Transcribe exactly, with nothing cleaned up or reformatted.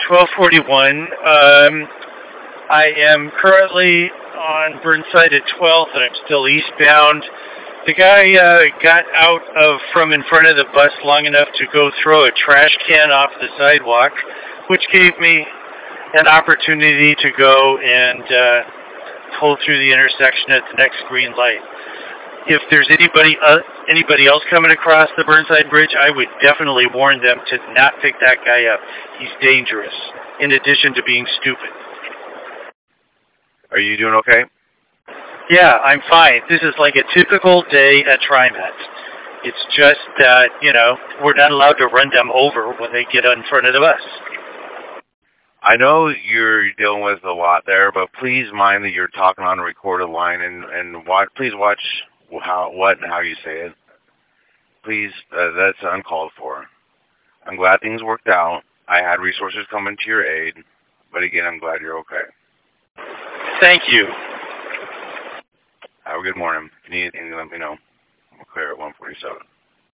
twelve forty-one. Um, I am currently on Burnside at twelfth, and I'm still eastbound. The guy uh, got out of from in front of the bus long enough to go throw a trash can off the sidewalk, which gave me an opportunity to go and uh, pull through the intersection at the next green light. If there's anybody uh, anybody else coming across the Burnside Bridge, I would definitely warn them to not pick that guy up. He's dangerous, in addition to being stupid. Are you doing okay? Yeah, I'm fine. This is like a typical day at TriMet. It's just that, you know, we're not allowed to run them over when they get in front of the bus. I know you're dealing with a lot there, but please mind that you're talking on a recorded line, and, and watch, please watch how what and how you say it. Please, uh, that's uncalled for. I'm glad things worked out. I had resources coming to your aid, but again, I'm glad you're okay. Thank you. Have a good morning. If you need anything, let me know. I'm clear at one forty-seven.